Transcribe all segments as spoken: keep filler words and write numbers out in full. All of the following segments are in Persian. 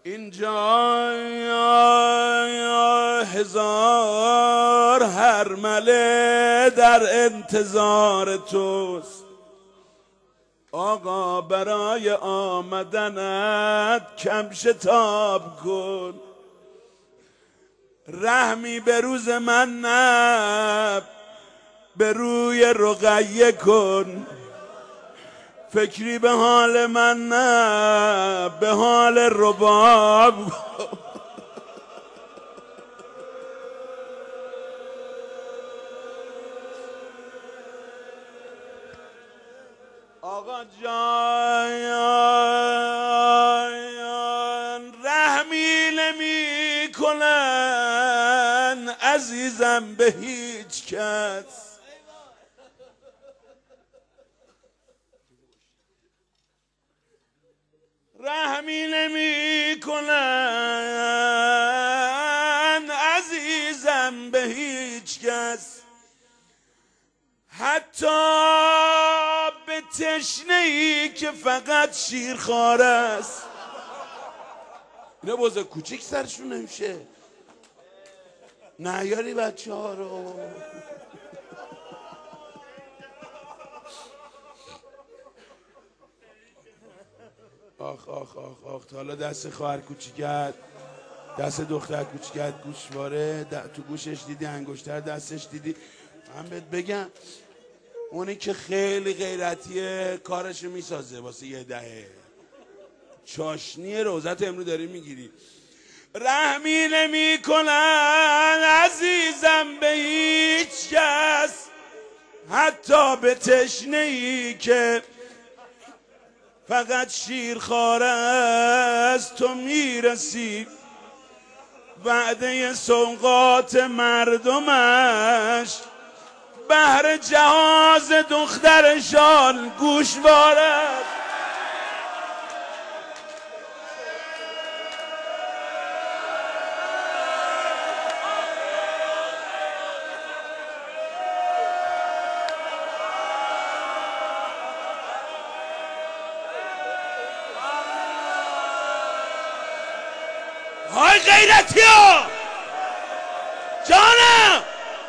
اینجا هزار هرمله در انتظار توست آقا، برای آمدنت کم شتاب کن، رحمی به روز من نه به روی رقیه کن، فکری به حال من نه به حال رباب. آقا جان رحمی نمی کنن عزیزم به هیچ کس، رحمی نمی کنن عزیزم به هیچ کس، حتی به تشنه‌ای که فقط شیرخوار است. اینا بازه کوچیک سرشون نمیشه، نیاری بچه ها رو. آخ آخ آخ آخ، تا حالا دست خواهر کوچیکت، دست دختر کوچیکت گوشواره تو گوشش دیدی، انگشتر دستش دیدی؟ من بهت بگم اونی که خیلی غیرتیه کارشو میسازه واسه یه دهه. چاشنی روزت امرو داری میگیری. رحمی نمی کنن عزیزم به هیچ کس، حتی به تشنه‌ای که فقط شیرخوار است. تو میرسی وعده سوقات مردمش، بهر جهاز دخترشان گوشوار است. های غیرتی ها جانم،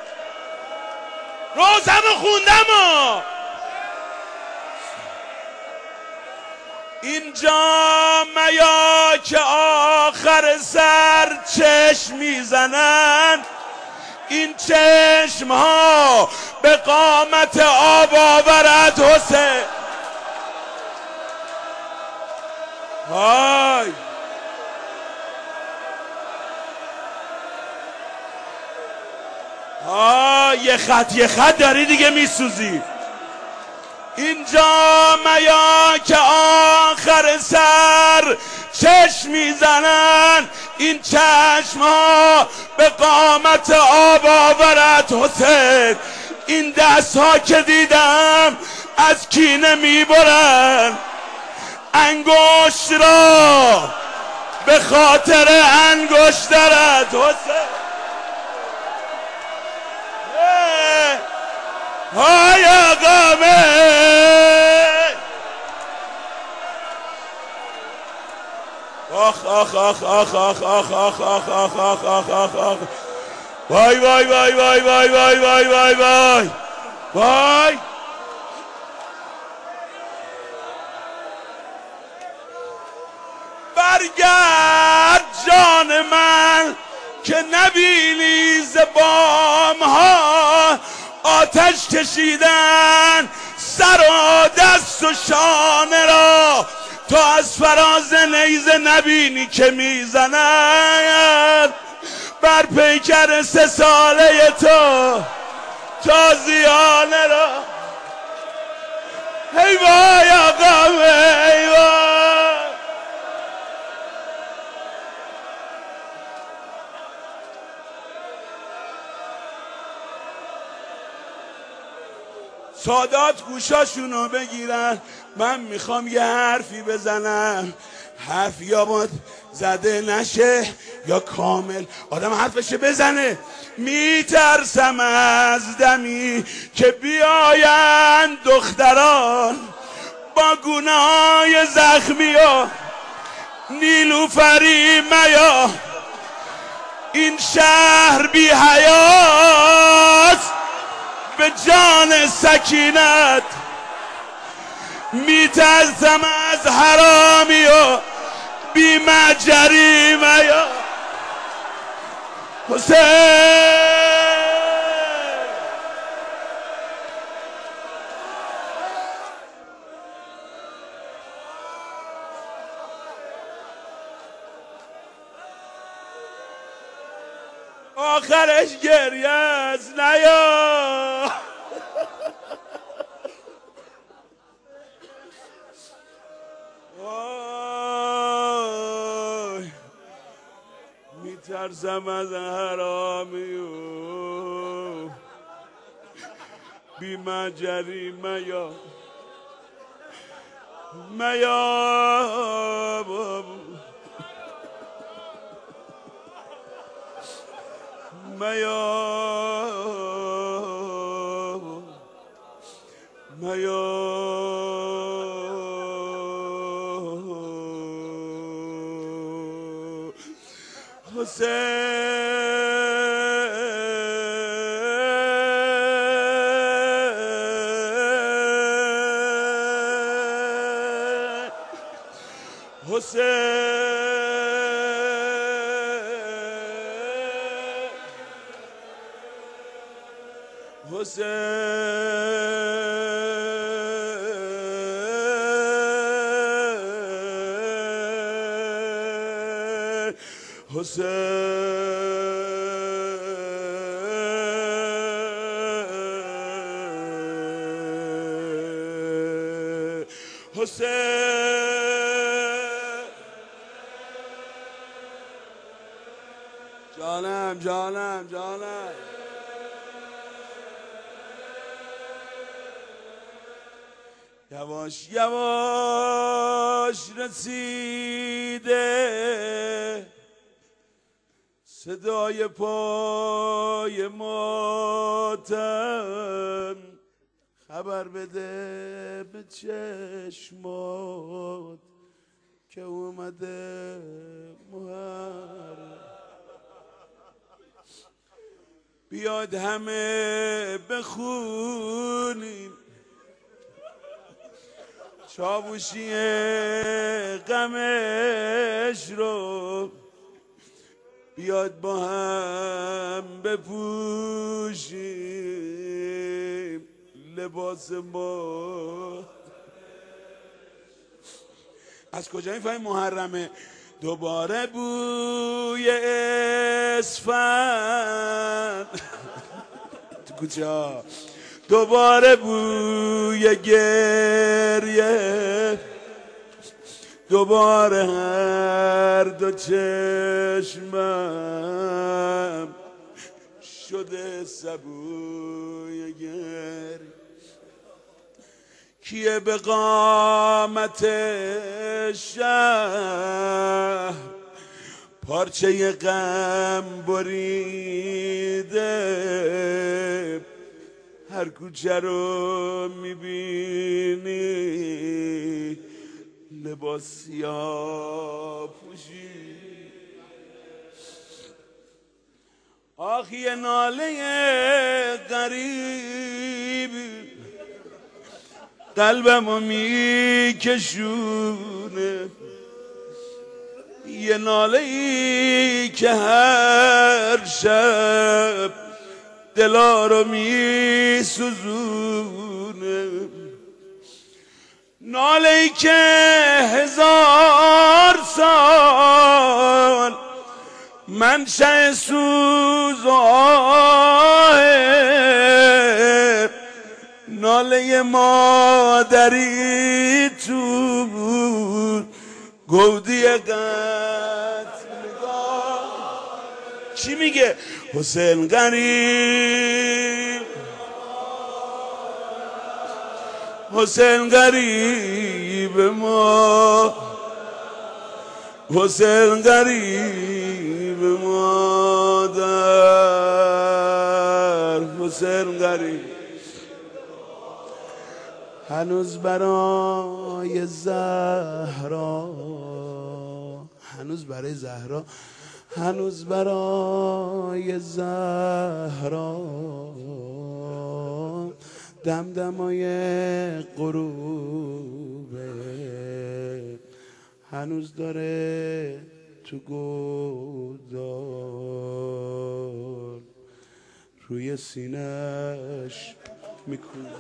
روزمو خوندم ها. اینجا میا که آخر سر چشم میزنن، این چشم ها به قامت آب آورد حسین. های آه یه خط یه خط داری دیگه میسوزی. اینجا میا که آخر سر چشم میزنن، این چشم ها به قامت آب آورد حسین. این دست ها که دیدم از کینه میبرن، انگشت را به خاطر انگشت دارد حسین. های آقامه آخ آخ آخ آخ آخ آخ آخ آخ آخ آخ آخ آخ آخ وای وای وای وای وای وای وای وای وای وای. برگرد جان من که نبینی ز بام ها آتش کشیدن سر و دست و شانه را، تو از فراز نیزه نبینی که میزنن بر پیکر سه ساله تو تازیانه را. ای وای آقا ای وای. سادات گوشاشونو بگیرن، من میخوام یه حرفی بزنم. حرف یا باید زده نشه یا کامل آدم حرفشه بزنه. میترسم از دمی که بیاین دختران با گونه های زخمی و نیلوفری میا این شهر بی حیاست به جان سکینت میترسم از حرامی و بی مجریمه یا حسین. آخرش گریه از نیا میترسم از حرامی و بی مجری میا میا بابو میا میا حسین حسین حسین حسین حسین جانم جانم جانم یواش یواش رسیده صدای پای ماتم خبر بده به چشمات که اومده محرم بیاد همه بخونیم چاوشی غمش رو بیاد با هم بپوشیم لباس ما. از کجا میفهمیم محرمه؟ دوباره بوی اسفند تو کوچه ها، دوباره بوی گریه، دوباره هر دو چشمم شده سبوی گریه. کیه به قامت شهر پارچه غم بریده، هر کوچه رو میبینی لباس سیاه پوشی. آخ یه ناله غریب قلبمو میکشونه، یه ناله ای که هر شب دلا رو میسوزونه، ناله ای که هزار سال منشأ سوز و آه، ناله مادری تو گودی قتلگاه. چی میگه؟ حسین غریب، حسین غریب ما، حسین غریب مادر، حسین غریب. هنوز برای زهرا هنوز برای زهرا، هنوز برای زهرا دمدمای غروبه، هنوز داره تو گودال روی سینش میکنه.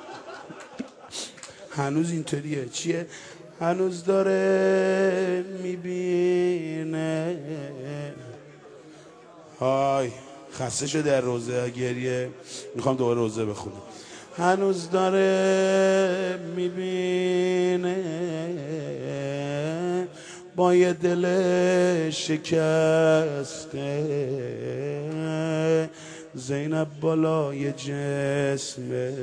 هنوز اینطوریه. چیه؟ هنوز داره میبینه. های خسته شده در روزه گریه، میخوام دوباره روزه بخونم. هنوز داره میبینه با یه دل شکسته، زینب بالای جسمه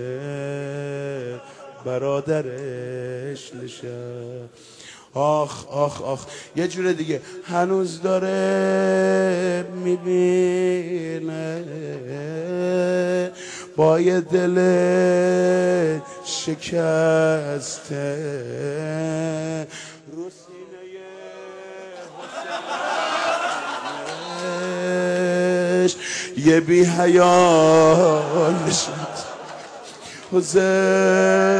برادرش نشست. آخ آخ آخ یه جوره دیگه. هنوز داره میبینه با یه دل شکسته رو سینه حسینش یه بی حیا نشست. حسین